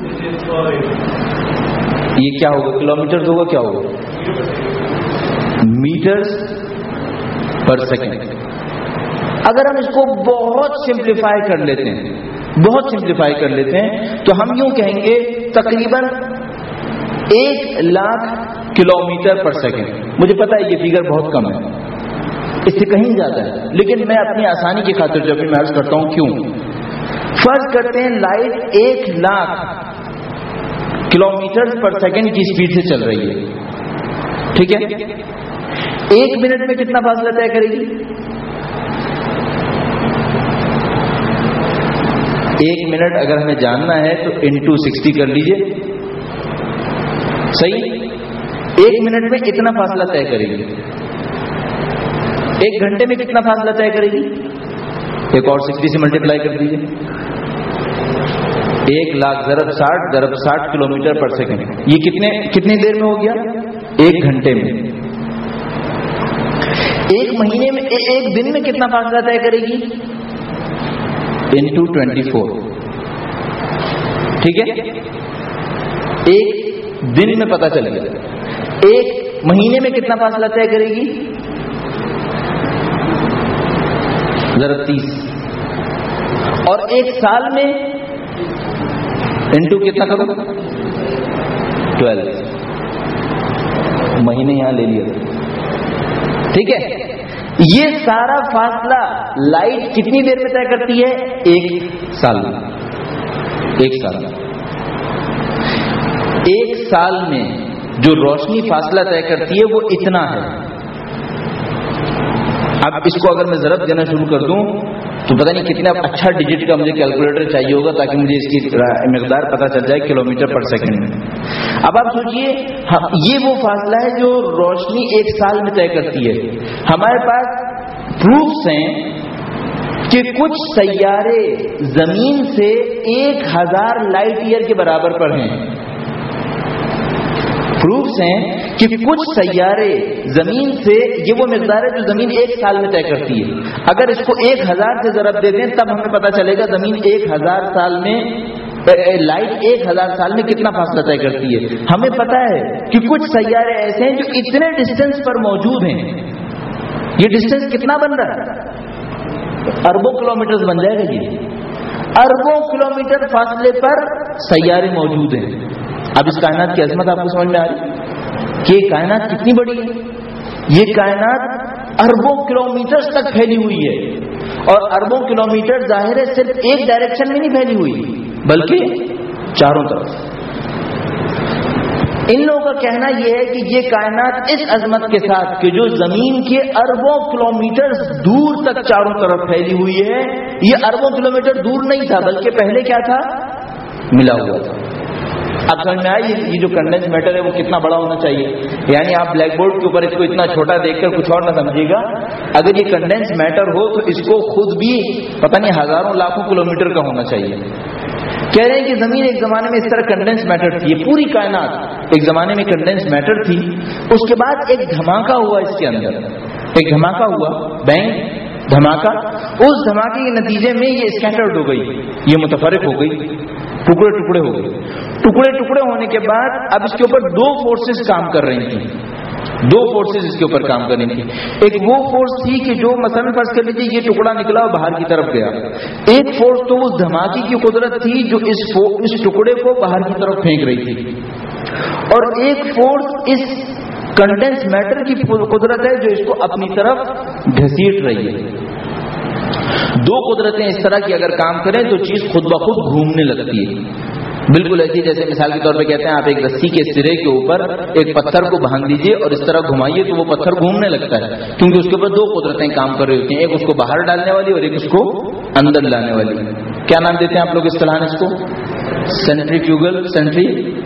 یہ کیا ہوگا؟ کلو میٹر ہوگا، کیا ہوگا؟ Metres per second. اگر ہم اس کو بہت سمپلیفائی کر لیتے ہیں، بہت سمپلیفائی کر لیتے ہیں تو ہم یوں کہیں گے تقریباً ایک lakh kilometre per second. مجھے پتا ہے یہ فگر بہت کم ہے، اس سے کہیں زیادہ ہے، لیکن میں اپنی آسانی کی خاطر جو بھی میں عرض کرتا ہوں کیوں۔ فرض کرتے ہیں لائٹ ایک lakh kilometre per second کی اسپیڈ سے چل رہی ہے، ٹھیک ہے؟ ایک منٹ میں کتنا فاصلہ طے کرے گی؟ ایک منٹ اگر ہمیں جاننا ہے تو انٹو سکسٹی کر لیجئے، صحیح؟ ایک منٹ میں اتنا فاصلہ طے کرے گی۔ ایک گھنٹے میں کتنا فاصلہ طے کرے گی؟ ایک اور سکسٹی سے ملٹیپلائی کر دیجئے، ایک لاکھ ضرب ساٹھ ضرب ساٹھ کلو میٹر پر سیکنڈ، یہ کتنے کتنی دیر میں ہو گیا؟ ایک گھنٹے میں۔ ایک مہینے میں، ایک دن میں کتنا فاصلہ طے کرے گی؟ انٹو ٹوینٹی فور، ٹھیک ہے؟ ایک دن میں پتا چلے گا۔ ایک مہینے میں کتنا فاصلہ طے کرے گی؟ ضرب تیس۔ اور ایک سال میں انٹو کتنا کرو؟ ٹویلو۔ مہینے یہاں لے لیا، ٹھیک ہے؟ یہ سارا فاصلہ لائٹ کتنی دیر میں طے کرتی ہے؟ ایک سال میں۔ ایک سال میں ایک سال میں جو روشنی فاصلہ طے کرتی ہے وہ اتنا ہے۔ اب اس کو اگر میں ضرب دینا شروع کر دوں تو پتہ نہیں کتنا اچھا ڈیجٹ کا مجھے کیلکولیٹر چاہیے ہوگا تاکہ مجھے اس کی مقدار پتہ چل جائے کلو میٹر پر سیکنڈ میں۔ اب آپ سوچئے یہ وہ فاصلہ ہے جو روشنی ایک سال میں طے کرتی ہے۔ ہمارے پاس پروفس ہیں کہ کچھ سیارے زمین سے ایک ہزار لائٹ ایئر کے برابر پر ہیں۔ پروفس ہیں کہ کچھ سیارے زمین سے، یہ وہ مقدار ہے جو زمین ایک سال میں طے کرتی ہے۔ اگر اس کو ایک ہزار سے ضرب دے دیں تب ہمیں پتہ چلے گا زمین ایک ہزار سال میں، لائٹ ایک ہزار سال میں کتنا فاصلہ طے کرتی ہے۔ ہمیں پتا ہے کہ کچھ سیارے ایسے ہیں جو اتنے ڈسٹینس پر موجود ہیں۔ یہ ڈسٹینس کتنا بن رہا ہے؟ اربوں کلومیٹر بن جائے گا۔ یہ اربوں کلومیٹر فاصلے پر سیارے موجود ہیں۔ اب اس کائنات کی عظمت آپ کو سمجھ میں آ رہی کہ یہ کائنات کتنی بڑی ہے۔ یہ کائنات اربوں کلومیٹر تک پھیلی ہوئی ہے، اور اربوں کلومیٹر ظاہر ہے صرف ایک ڈائریکشن میں نہیں پھیلی ہوئی بلکہ چاروں طرف. ان لوگوں کا کہنا یہ ہے کہ یہ کائنات اس عظمت کے ساتھ کہ جو زمین کے اربوں کلومیٹر دور تک چاروں طرف پھیلی ہوئی ہے، یہ اربوں کلومیٹر دور نہیں تھا بلکہ پہلے کیا تھا؟ ملا ہوا تھا. اب سمجھ میں آئی یہ جو کنڈینس میٹر ہے وہ کتنا بڑا ہونا چاہیے. یعنی آپ بلیک بورڈ کے اوپر اس کو اتنا چھوٹا دیکھ کر کچھ اور نہ سمجھیے گا. اگر یہ کنڈینس میٹر ہو تو اس کو خود بھی پتہ نہیں ہزاروں لاکھوں کلومیٹر کا ہونا چاہیے. کہہ رہے ہیں کہ زمین ایک زمانے میں اس طرح کنڈینس میٹر تھی، یہ پوری کائنات ایک زمانے میں کنڈینس میٹر تھی. اس کے بعد ایک دھماکہ ہوا اس کے اندر، ایک دھماکہ ہوا، بینگ دھماکہ. اس دھماکے کے نتیجے میں یہ اسکیٹرڈ ہو گئی، یہ متفرق ہو گئی، ٹکڑے ٹکڑے ہو گئے. ٹکڑے ٹکڑے ہونے کے بعد اب اس کے اوپر دو فورسز کام کر رہی تھیں، دو فورسز اس کے اوپر کام کر رہی تھیں. ایک وہ فورس تھی کہ جو مثلا فرض کر لیجیے یہ ٹکڑا نکلا اور باہر کی طرف گیا. ایک فورس تو اس دھماکے کی قدرت تھی جو اس اس ٹکڑے کو باہر کی طرف پھینک رہی تھی، اور ایک فورس اس کنڈینس میٹر کی قدرت ہے جو اس کو اپنی طرف گھسیٹ رہی ہے. دو قدرتیں اس طرح کی اگر کام کریں تو چیز خود بخود گھومنے لگتی ہے. بالکل ایسی جیسے مثال کے طور پہ کہتے ہیں آپ ایک رسی کے سرے کے اوپر ایک پتھر کو باندھ دیجئے اور اس طرح گھمائیے تو وہ پتھر گھومنے لگتا ہے، کیونکہ اس کے اوپر دو قدرتیں کام کر رہی ہوتی ہیں، ایک اس کو باہر ڈالنے والی اور ایک اس کو اندر لانے والی. کیا نام دیتے ہیں آپ لوگ اصطلاحاً اس کو؟ سینٹریفیوگل، سینٹری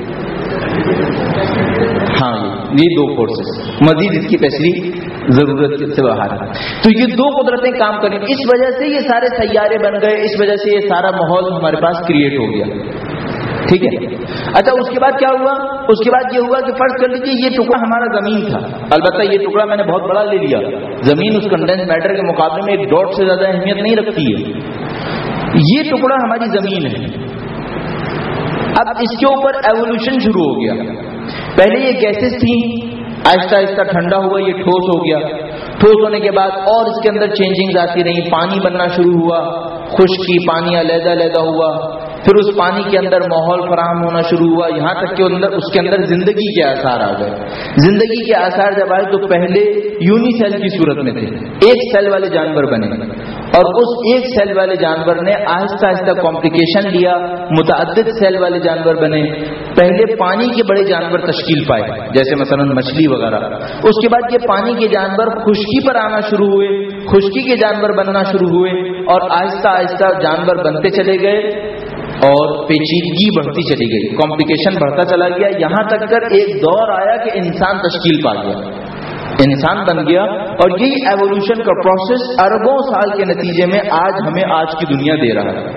ہاں یہ دو فورسز. مزید اس کی تشریح ضرورت سے باہر ہے. تو یہ دو قدرتیں کام کریں، اس وجہ سے یہ سارے سیارے بن گئے، اس وجہ سے یہ سارا ماحول ہمارے پاس کریٹ ہو گیا. ٹھیک ہے. اچھا اس کے بعد کیا ہوا؟ اس کے بعد یہ ہوا کہ فرض کر لیجیے یہ ٹکڑا ہمارا زمین تھا. البتہ یہ ٹکڑا میں نے بہت بڑا لے لیا، زمین اس کنڈینس میٹر کے مقابلے میں ایک ڈاٹ سے زیادہ اہمیت نہیں رکھتی ہے. یہ ٹکڑا ہماری زمین ہے. اب اس کے اوپر ایوولوشن شروع ہو گیا. پہلے یہ گیسز تھیں، آہستہ آہستہ ٹھنڈا ہوا، یہ ٹھوس ہو گیا. ٹھوس ہونے کے بعد اور اس کے اندر چینجنگ آتی رہی، پانی بننا شروع ہوا، خشکی، پانی علیحدہ علیحدہ ہوا. پھر اس پانی کے اندر ماحول فراہم ہونا شروع ہوا، یہاں تک کہ اندر اس کے اندر زندگی کے آثار آ گئے. زندگی کے آثار جب آئے تو پہلے یونی سیل کی صورت میں تھے، ایک سیل والے جانور بنے، اور اس ایک سیل والے جانور نے آہستہ آہستہ کمپلیکیشن لیا، متعدد سیل والے جانور بنے. پہلے پانی کے بڑے جانور تشکیل پائے جیسے مثلا مچھلی وغیرہ. اس کے بعد یہ پانی کے جانور خشکی پر آنا شروع ہوئے، خشکی کے جانور بننا شروع ہوئے، اور آہستہ آہستہ جانور بنتے چلے گئے اور پیچیدگی بڑھتی چلی گئی، کمپلیکیشن بڑھتا چلا گیا، یہاں تک کر ایک دور آیا کہ انسان تشکیل پا گیا، انسان بن گیا. اور یہی ایوولوشن کا پروسیس اربوں سال کے نتیجے میں آج ہمیں آج کی دنیا دے رہا ہے.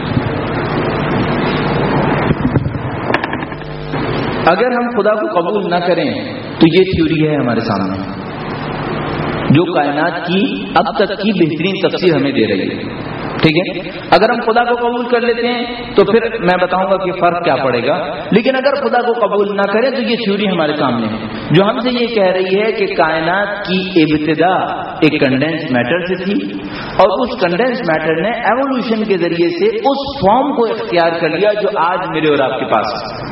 اگر ہم خدا کو قبول نہ کریں تو یہ تھیوری ہے ہمارے سامنے جو کائنات کی اب تک کی بہترین تفسیر ہمیں دے رہی ہے. ٹھیک ہے. اگر ہم خدا کو قبول کر لیتے ہیں تو پھر میں بتاؤں گا کہ فرق کیا پڑے گا. لیکن اگر خدا کو قبول نہ کریں تو یہ تھیوری ہمارے سامنے ہے جو ہم سے یہ کہہ رہی ہے کہ کائنات کی ابتدا ایک کنڈینس میٹر سے تھی، اور اس کنڈینس میٹر نے ایوولوشن کے ذریعے سے اس فارم کو اختیار کر لیا جو آج میرے اور آپ کے پاس ہے.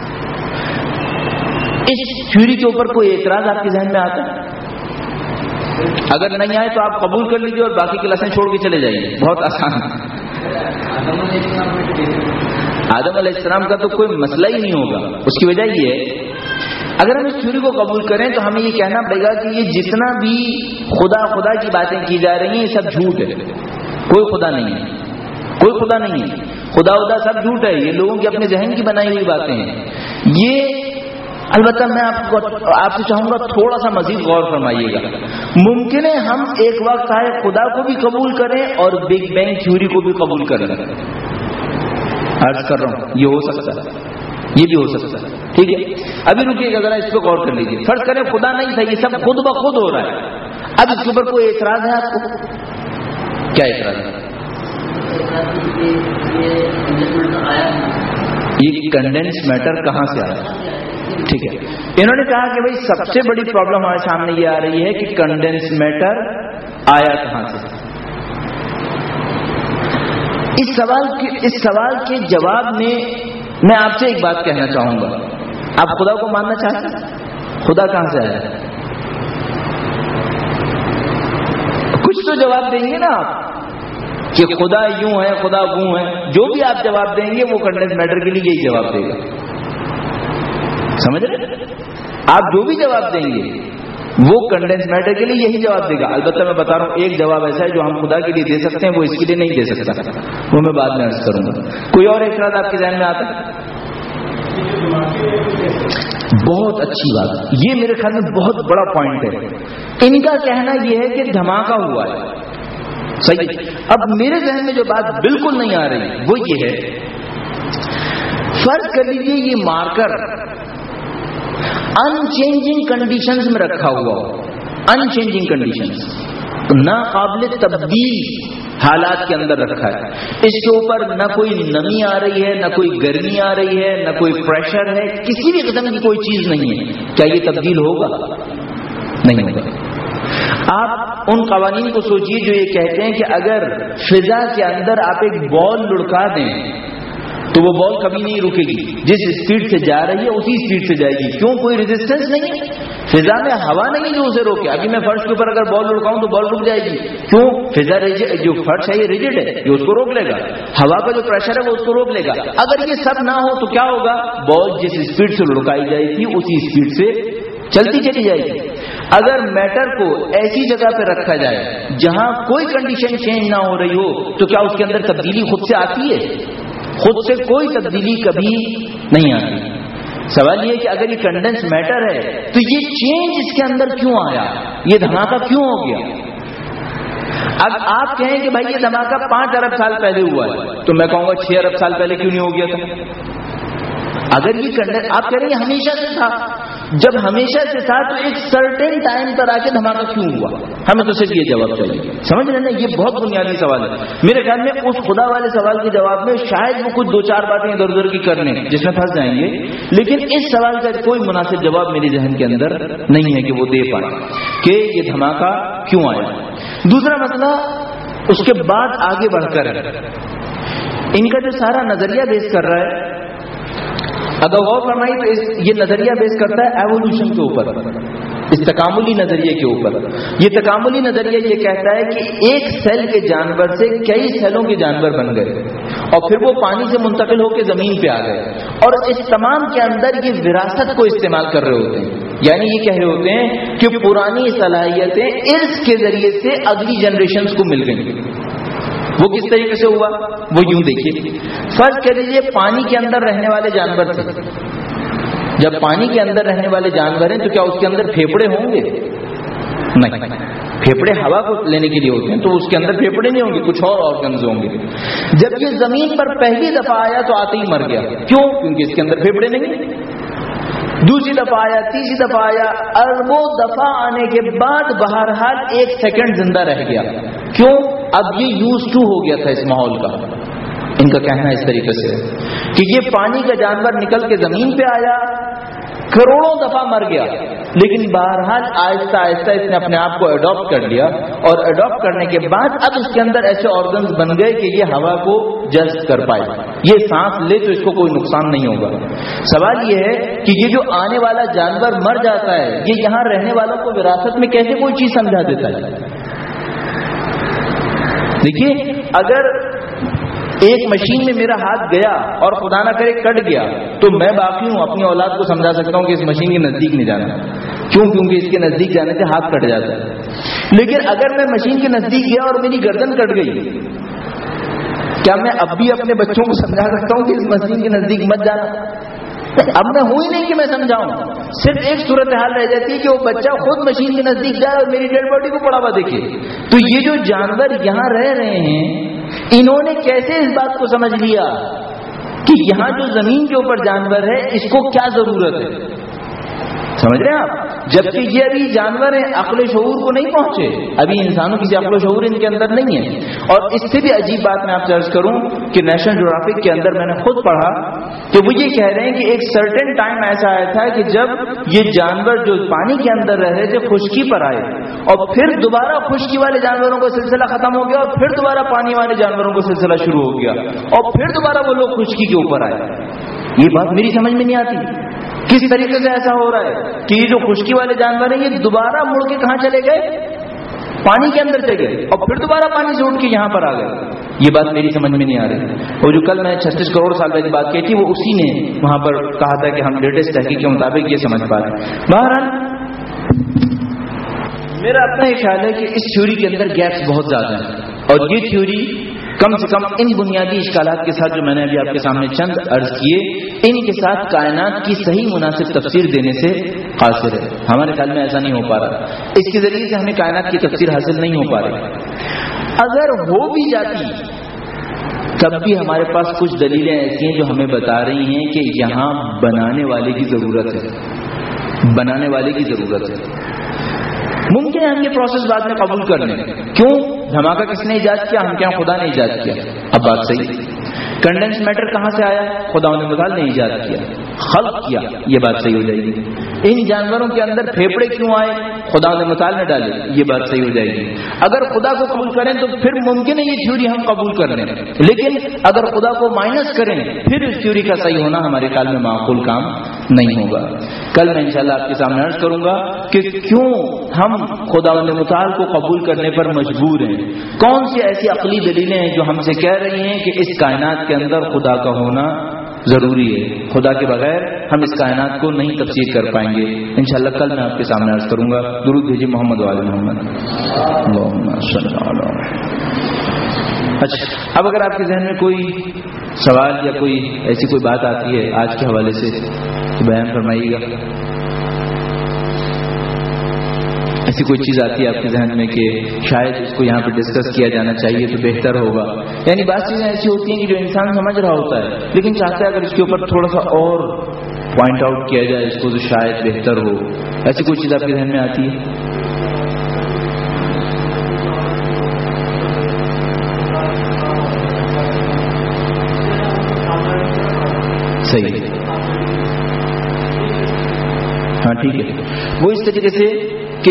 اس تھیوری کے اوپر کوئی اعتراض آپ کے ذہن میں آتا ہے؟ اگر نہیں آئے تو آپ قبول کر لیجیے اور باقی کلاسیں چھوڑ کے چلے جائیے، بہت آسان ہے. آدم علیہ السلام کا تو کوئی مسئلہ ہی نہیں ہوگا. اس کی وجہ یہ ہے اگر ہم اس تھیوری کو قبول کریں تو ہمیں یہ کہنا پڑے گا کہ یہ جتنا بھی خدا خدا کی باتیں کی جا رہی ہیں یہ سب جھوٹ ہے. کوئی خدا نہیں ہے، کوئی خدا نہیں ہے، خدا خدا سب جھوٹ ہے، یہ لوگوں کے اپنے ذہن کی بنائی ہوئی باتیں ہیں. یہ البتہ میں آپ کو آپ سے چاہوں گا تھوڑا سا مزید غور فرمائیے گا. ممکن ہے ہم ایک وقت آئے خدا کو بھی قبول کریں اور بگ بینگ تھیوری کو بھی قبول کریں. عرض کر رہا ہوں یہ ہو سکتا ہے، یہ بھی ہو سکتا ہے. ٹھیک ہے. ابھی رکیے گا ذرا، اس پہ غور کر لیجیے. فرض کریں خدا نہیں تھا، یہ سب خود بخود ہو رہا ہے. اب اس کے اوپر کوئی اعتراض ہے آپ کو؟ کیا اعتراض ہے؟ یہ کنڈینس میٹر کہاں سے آیا؟ ٹھیک ہے. انہوں نے کہا کہ بھائی سب سے بڑی پرابلم ہمارے سامنے یہ آ رہی ہے کہ کنڈینس میٹر آیا کہاں سے. اس سوال کے اس سوال کے جواب میں میں آپ سے ایک بات کہنا چاہوں گا. آپ خدا کو ماننا چاہتے ہیں؟ خدا کہاں سے آیا؟ کچھ تو جواب دیں گے نا آپ. کہ خدا یوں ہے خدا وہ ہے. جو بھی آپ جواب دیں گے وہ کنڈنس میٹر کے لیے یہی جواب دے گا. سمجھ رہے؟ آپ جو بھی جواب دیں گے وہ کنڈنس میٹر کے لیے یہی جواب دے گا. البتہ میں بتا رہا ہوں ایک جواب ایسا ہے جو ہم خدا کے لیے دے سکتے ہیں وہ اس کے لیے نہیں دے سکتا, وہ میں بعد میں عرض کروں گا. کوئی اور اعتراض آپ کے ذہن میں آتا ہے؟ بہت اچھی بات, یہ میرے خیال میں بہت بڑا پوائنٹ ہے. ان کا کہنا یہ ہے کہ دھماکہ ہوا ہے. صحیح. اب میرے ذہن میں جو بات بالکل نہیں آ رہی وہ یہ ہے, فرض کر لیجیے یہ مارکر ان چینجنگ کنڈیشنز میں رکھا ہوا ہو, ان چینجنگ کنڈیشنز, ناقابل تبدیل حالات کے اندر رکھا ہے. اس کے اوپر نہ کوئی نمی آ رہی ہے, نہ کوئی گرمی آ رہی ہے, نہ کوئی پریشر ہے, کسی بھی قسم کی کوئی چیز نہیں ہے. کیا یہ تبدیل ہوگا؟ نہیں ہوگا. آپ ان قوانین کو سوچیے جو یہ کہتے ہیں کہ اگر فضا کے اندر آپ ایک بال لڑکا دیں تو وہ بال کبھی نہیں رکے گی, جس اسپیڈ سے جا رہی ہے اسی اسپیڈ سے جائے گی. کیوں؟ کوئی ریزسٹنس نہیں ہے, فضا میں ہوا نہیں جو اسے روکے. ابھی میں فرش کے اوپر اگر بال لڑکاؤں تو بال رک جائے گی. کیوں؟ فضا جو فرش ہے یہ ریجڈ ہے, یہ اس کو روک لے گا. ہوا کا جو پریشر ہے وہ اس کو روک لے گا. اگر یہ سب نہ ہو تو کیا ہوگا؟ بال جس اسپیڈ سے لڑکائی جائے گی اسی اسپیڈ سے چلتی چلی جائے گی. اگر میٹر کو ایسی جگہ پہ رکھا جائے جہاں کوئی کنڈیشن چینج نہ ہو رہی ہو تو کیا اس کے اندر تبدیلی خود سے آتی ہے؟ خود سے کوئی تبدیلی کبھی نہیں آتی. سوال یہ ہے کہ اگر یہ کنڈنس میٹر ہے تو یہ چینج اس کے اندر کیوں آیا, یہ دھماکہ کیوں ہو گیا؟ اب آپ کہیں کہ بھائی یہ دھماکہ پانچ ارب سال پہلے ہوا ہے تو میں کہوں گا چھ ارب سال پہلے کیوں نہیں ہو گیا تھا؟ اگر یہ کنڈنس آپ کہہ رہے ہیں ہمیشہ سے تھا, جب ہمیشہ سے تھا تو ایک سرٹن ٹائم پر آ کے دھماکہ کیوں ہوا؟ ہمیں تو صرف یہ جواب چاہیے. سمجھ رہے نا, یہ بہت بنیادی سوال ہے. میرے خیال میں اس خدا والے سوال کے جواب میں شاید وہ کچھ دو چار باتیں ادھر ادھر کی کر لیں جس میں پھنس جائیں گے, لیکن اس سوال کا کوئی مناسب جواب میرے ذہن کے اندر نہیں ہے کہ وہ دے پائے کہ یہ دھماکہ کیوں آیا. دوسرا مسئلہ اس کے بعد آگے بڑھ کر ان کا جو سارا نظریہ بیس کر رہا ہے, اگر غور فرمائی تو یہ نظریہ بیس کرتا ہے ایوولوشن کے اوپر, اس تکاملی نظریے کے اوپر. یہ تکاملی نظریہ یہ کہتا ہے کہ ایک سیل کے جانور سے کئی سیلوں کے جانور بن گئے اور پھر وہ پانی سے منتقل ہو کے زمین پہ آ گئے, اور اس تمام کے اندر یہ وراثت کو استعمال کر رہے ہوتے ہیں. یعنی یہ کہہ رہے ہوتے ہیں کہ پرانی صلاحیتیں ارث کے ذریعے سے اگلی جنریشنز کو مل گئی. وہ کس طریقے سے ہوا؟ وہ یوں دیکھیے, فرض کر لیجیے پانی کے اندر رہنے والے جانور تھے. جب پانی کے اندر رہنے والے جانور ہیں تو کیا اس کے اندر پھیپڑے ہوں گے؟ نہیں, پھیپڑے ہوا کو لینے کے لیے ہوتے ہیں تو اس کے اندر پھیپڑے نہیں ہوں گے, کچھ اور آرگنز ہوں گے. جب یہ زمین پر پہلی دفعہ آیا تو آتے ہی مر گیا. کیوں؟ کیونکہ اس کے اندر پھیپڑے نہیں. دوسری دفعہ آیا, تیسری دفعہ آیا, اربوں دفعہ آنے کے بعد بہرحال ایک سیکنڈ زندہ رہ گیا. کیوں؟ اب یہ یوز ٹو ہو گیا تھا اس ماحول کا. ان کا کہنا اس طریقے سے کہ یہ پانی کا جانور نکل کے زمین پہ آیا, کروڑوں دفعہ مر گیا, لیکن بہرحال آہستہ آہستہ اس نے اپنے آپ کو اڈاپٹ کر لیا, اور اڈاپٹ کرنے کے بعد اب اس کے اندر ایسے آرگنز بن گئے کہ یہ ہوا کو جذب کر پائے. یہ سانس لے تو اس کو کوئی نقصان نہیں ہوگا. سوال یہ ہے کہ یہ جو آنے والا جانور مر جاتا ہے یہ یہاں رہنے والوں کو وراثت میں کیسے کوئی چیز سمجھا دیتا ہے؟ دیکھیے, اگر ایک مشین میں میرا ہاتھ گیا اور خدا نہ کرے کٹ گیا تو میں باقی ہوں اپنی اولاد کو سمجھا سکتا ہوں کہ اس مشین کے نزدیک نہیں جانا. کیوں؟ کیونکہ اس کے نزدیک جانے سے ہاتھ کٹ جاتا ہے. لیکن اگر میں مشین کے نزدیک گیا اور میری گردن کٹ گئی, کیا میں اب بھی اپنے بچوں کو سمجھا سکتا ہوں کہ اس مشین کے نزدیک مت جانا؟ اب میں ہوں ہی نہیں کہ میں سمجھاؤں. صرف ایک صورتحال رہ جاتی ہے کہ وہ بچہ خود مشین کے نزدیک جائے اور میری ڈیڈ باڈی کو پڑا ہوا دیکھے. تو یہ جو جانور یہاں رہ رہے ہیں انہوں نے کیسے اس بات کو سمجھ لیا کہ یہاں جو زمین کے اوپر جانور ہے اس کو کیا ضرورت ہے؟ سمجھ رہے ہیں آپ؟ جبکہ یہ ابھی جانور ہیں, عقل و شعور کو نہیں پہنچے, ابھی انسانوں کی عقل و شعور ان کے اندر نہیں ہے. اور اس سے بھی عجیب بات میں آپ سے عرض کروں کہ نیشنل جیوگرافک کے اندر میں نے خود پڑھا کہ وہ یہ کہہ رہے ہیں کہ ایک سرٹن ٹائم ایسا آیا تھا کہ جب یہ جانور جو پانی کے اندر رہ رہے تھے خشکی پر آئے, اور پھر دوبارہ خشکی والے جانوروں کا سلسلہ ختم ہو گیا, اور پھر دوبارہ پانی والے جانوروں کا سلسلہ شروع ہو گیا, اور پھر دوبارہ وہ لوگ خشکی کے اوپر آئے. یہ بات میری سمجھ میں نہیں آتی کس طریقے سے ایسا ہو رہا ہے کہ یہ جو خشکی والے جانور ہیں یہ دوبارہ مڑ کے کہاں چلے گئے؟ پانی کے اندر چلے گئے, اور پھر دوبارہ پانی سے اٹھ کے یہاں پر آ گئے. یہ بات میری سمجھ میں نہیں آ رہی. اور جو کل میں چھتیس کروڑ سال پہلے بات کی تھی وہ اسی نے وہاں پر کہا تھا کہ ہم لیٹسٹ تحقیق کے مطابق یہ سمجھ پا رہے ہیں. بہرحال میرا اپنا یہ خیال ہے کہ اس تھیوری کے اندر گیپس بہت زیادہ ہیں، اور یہ تھیوری کم سے کم ان بنیادی اشکالات کے ساتھ جو میں نے ابھی آپ کے سامنے چند عرض کیے، ان کے ساتھ کائنات کی صحیح مناسب تفسیر دینے سے قاصر ہے. ہمارے خیال میں ایسا نہیں ہو پا رہا. اس کے ذریعے سے ہمیں کائنات کی تفسیر حاصل نہیں ہو پا رہی. اگر ہو بھی جاتی تب بھی ہمارے پاس کچھ دلیلیں ایسی ہیں جو ہمیں بتا رہی ہیں کہ یہاں بنانے والے کی ضرورت ہے، بنانے والے کی ضرورت ہے. ممکن ہے ہم یہ پروسیس بعد میں قبول کر لیں. کیوں؟ دھماکہ کس نے ایجاد کیا؟ ہم کیا خدا نے ایجاد کیا؟ اب بات صحیح. کنڈنس میٹر کہاں سے آیا؟ خدا متعال نے ایجاد کیا، خلق کیا. یہ بات صحیح ہو جائے گی. ان جانوروں کے اندر پھیپڑے کیوں آئے؟ خدا متعال نے ڈالے. یہ بات صحیح ہو جائے گی. اگر خدا کو قبول کریں تو پھر ممکن ہے یہ تھیوری ہم قبول کر لیں، لیکن اگر خدا کو مائنس کریں پھر اس تھیوری کا صحیح ہونا ہمارے خیال میں معقول کام نہیں ہوگا. کل میں انشاءاللہ آپ کے سامنے عرض کروں گا کہ کیوں ہم خدا متعال کو قبول کرنے پر مجبور ہیں. کون سی ایسی عقلی دلیلیں ہیں جو ہم سے کہہ رہی ہیں کہ اس کائنات کے اندر خدا کا ہونا ضروری ہے. خدا کے بغیر ہم اس کائنات کو نہیں تفسیر کر پائیں گے. انشاءاللہ کل میں آپ کے سامنے عرض کروں گا. درود بھیجیے محمد وعلی محمد. اللہم صلی علی محمد. اچھا، اب اگر آپ کے ذہن میں کوئی سوال یا کوئی ایسی کوئی بات آتی ہے آج کے حوالے سے تو بیان فرمائیے گا. ایسی کوئی چیز آتی ہے آپ کے ذہن میں کہ شاید اس کو یہاں پہ ڈسکس کیا جانا چاہیے تو بہتر ہوگا. یعنی بعض چیزیں ایسی ہوتی ہیں کہ جو انسان سمجھ رہا ہوتا ہے لیکن چاہتا ہے اگر اس کے اوپر تھوڑا سا اور پوائنٹ آؤٹ کیا جائے اس کو تو شاید بہتر ہو. ایسی کوئی چیز آپ کے ذہن میں آتی ہے؟ صحیح. ہاں ٹھیک ہے. وہ اس طریقے سے کہ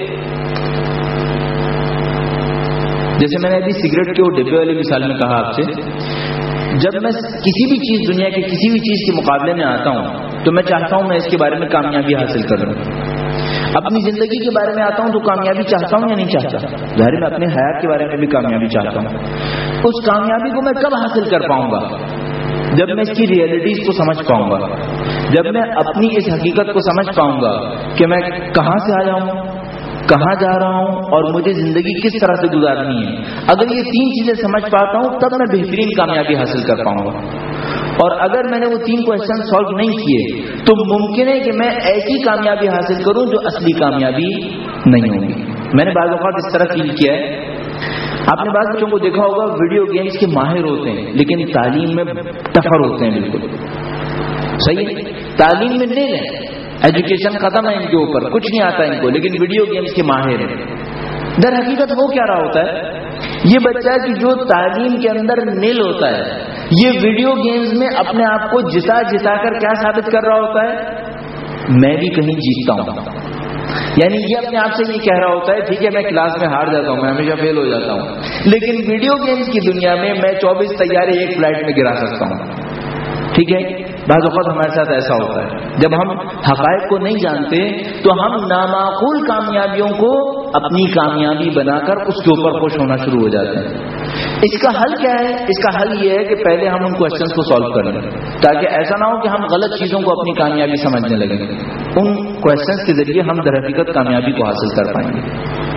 جیسے میں نے ابھی سگریٹ کے وہ ڈبے والی مثال میں کہا آپ سے، جب میں کسی بھی چیز دنیا کے کسی بھی چیز کے مقابلے میں آتا ہوں تو میں چاہتا ہوں میں اس کے بارے میں کامیابی حاصل کروں. اپنی زندگی کے بارے میں آتا ہوں تو کامیابی چاہتا ہوں یا نہیں چاہتا؟ ظاہر میں اپنے حیات کے بارے میں بھی کامیابی چاہتا ہوں. اس کامیابی کو میں کب حاصل کر پاؤں گا؟ جب میں اس کی ریئلٹیز کو سمجھ پاؤں گا، جب میں اپنی اس حقیقت کو سمجھ پاؤں گا کہ میں کہاں سے آیا ہوں، کہاں جا رہا ہوں اور مجھے زندگی کس طرح سے گزارنی ہے. اگر یہ تین چیزیں سمجھ پاتا ہوں تب میں بہترین کامیابی حاصل کر پاؤں گا. اور اگر میں نے وہ تین کوشچن سالو نہیں کیے تو ممکن ہے کہ میں ایسی کامیابی حاصل کروں جو اصلی کامیابی نہیں ہوگی. میں نے بعض اوقات اس طرح فیل کیا ہے، آپ نے بعض بچوں کو دیکھا ہوگا ویڈیو گیمز کے ماہر ہوتے ہیں لیکن تعلیم میں تفر ہوتے ہیں. بالکل صحیح. تعلیم میں نہیں ہے، ایجوکیشن ختم ہے ان کے اوپر، کچھ نہیں آتا ان کو، لیکن ویڈیو گیمز کے ماہر ہیں. در حقیقت وہ کیا رہا ہوتا ہے؟ یہ بچہ کہ جو تعلیم کے اندر نیل ہوتا ہے یہ ویڈیو گیمز میں اپنے آپ کو جتا جتا کر کیا ثابت کر رہا ہوتا ہے؟ میں بھی کہیں جیتتا ہوں. یعنی یہ اپنے آپ سے یہ کہہ رہا ہوتا ہے ٹھیک ہے میں کلاس میں ہار جاتا ہوں، میں ہمیشہ فیل ہو جاتا ہوں، لیکن ویڈیو گیمز کی دنیا میں میں چوبیس طیارے ایک فلائٹ میں گرا سکتا ہوں. ٹھیک ہے. بعض اوقات ہمارے ساتھ ایسا ہوتا ہے جب ہم حقائق کو نہیں جانتے تو ہم نامعقول کامیابیوں کو اپنی کامیابی بنا کر اس کے اوپر خوش ہونا شروع ہو جاتے ہیں. اس کا حل کیا ہے؟ اس کا حل یہ ہے کہ پہلے ہم ان کوشچنس کو سالو کر لیں تاکہ ایسا نہ ہو کہ ہم غلط چیزوں کو اپنی کامیابی سمجھنے لگیں. ان کوشچنس کے ذریعے ہم در حقیقت کامیابی کو حاصل کر پائیں گے.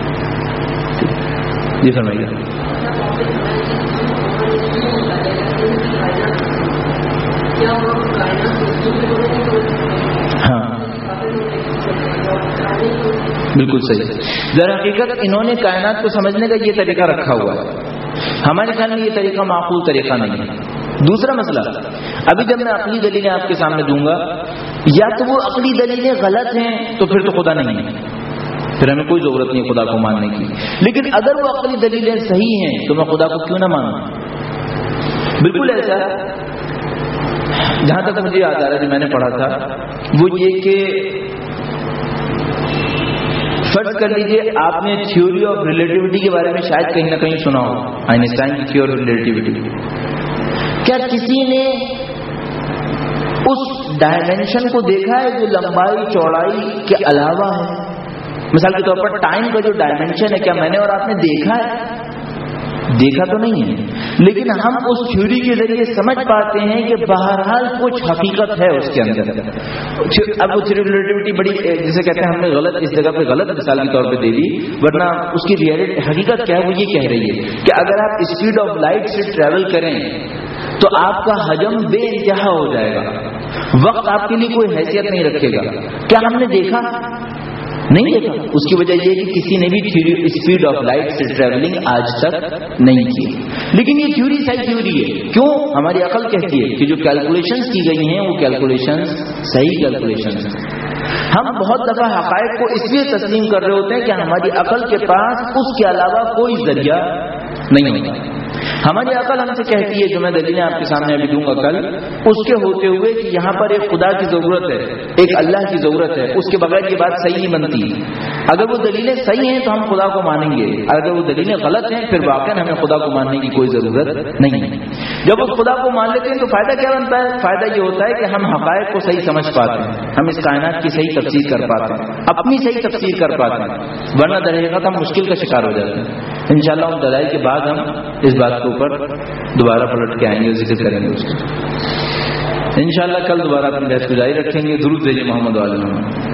جی فرمائیے. ہاں بالکل صحیح. در حقیقت انہوں نے کائنات کو سمجھنے کا یہ طریقہ رکھا ہوا ہے. ہمارے خیال میں یہ طریقہ معقول طریقہ نہیں ہے. دوسرا مسئلہ، ابھی جب میں عقلی دلیلیں آپ کے سامنے دوں گا یا تو وہ عقلی دلیلیں غلط ہیں تو پھر تو خدا نہیں ہے، پھر ہمیں کوئی ضرورت نہیں خدا کو ماننے کی. لیکن اگر وہ عقلی دلیلیں صحیح ہیں تو میں خدا کو کیوں نہ مانوں؟ بالکل ایسا جہاں تک مجھے یاد آ رہا ہے جو میں نے پڑھا تھا وہ یہ کہ فرض کر لیجئے آپ نے تھیوری آف ریلیٹیوٹی کے بارے میں شاید کہیں نہ کہیں سنا ہو، آئنسٹائن کی تھیوری آف ریلیٹیوٹی. کیا کسی نے اس ڈائمینشن کو دیکھا ہے جو لمبائی چوڑائی کے علاوہ ہے؟ مثال کے طور پر ٹائم کا جو ڈائمینشن ہے کیا میں نے اور آپ نے دیکھا ہے؟ دیکھا تو نہیں ہے، لیکن ہم اس تھیوری کے ذریعے سمجھ پاتے ہیں کہ بہرحال کچھ حقیقت ہے اس کے اندر. اب وہ ریلیٹیوٹی بڑی جسے کہتے ہیں ہم نے غلط اس جگہ پہ غلط مثال کے طور پہ دے دی، ورنہ اس کی ریئلٹی حقیقت کیا ہے وہ یہ کہہ رہی ہے کہ اگر آپ اسپیڈ آف لائٹ سے ٹریول کریں تو آپ کا حجم بے انتہا ہو جائے گا، وقت آپ کے لیے کوئی حیثیت نہیں رکھے گا. کیا ہم نے دیکھا؟ نہیں دیکھا. اس کی وجہ یہ کہ کسی نے بھی اسپیڈ آف لائٹ سے ٹریولنگ آج تک نہیں کی. لیکن یہ تھیوری صحیح تھیوری ہے. کیوں؟ ہماری عقل کہتی ہے کہ جو کیلکولیشنز کی گئی ہیں وہ کیلکولیشنز صحیح کیلکولیشنز ہیں. ہم بہت دفعہ حقائق کو اس لیے تسلیم کر رہے ہوتے ہیں کہ ہماری عقل کے پاس اس کے علاوہ کوئی ذریعہ نہیں ہوتا. ہماری عقل ہم سے کہتی ہے، جو میں دلیلیں آپ کے سامنے ابھی دوں گا کل، اس کے ہوتے ہوئے کہ یہاں پر ایک خدا کی ضرورت ہے، ایک اللہ کی ضرورت ہے، اس کے بغیر یہ بات صحیح نہیں بنتی. اگر وہ دلیلیں صحیح ہیں تو ہم خدا کو مانیں گے، اگر وہ دلیلیں غلط ہیں پھر واقعا ہمیں خدا کو ماننے کی کوئی ضرورت نہیں ہے. جب اس خدا کو مان لیتے ہیں تو فائدہ کیا بنتا ہے؟ فائدہ یہ ہوتا ہے کہ ہم حقائق کو صحیح سمجھ پاتے ہیں، ہم اس کائنات کی صحیح تفسیر کر پاتے ہیں، اپنی صحیح تفسیر کر پاتے ہیں، ورنہ در حقیقت ہم مشکل کا شکار ہو جاتے ہیں. انشاءاللہ ان دلائل کے بعد ہم اس بات کے اوپر دوبارہ پلٹ کے آئیں گے، ذکر کریں گے اس کو انشاءاللہ. کل دوبارہ اپنی بحث کو جاری رکھیں گے. درود بھیجیں محمد علیہ وسلم.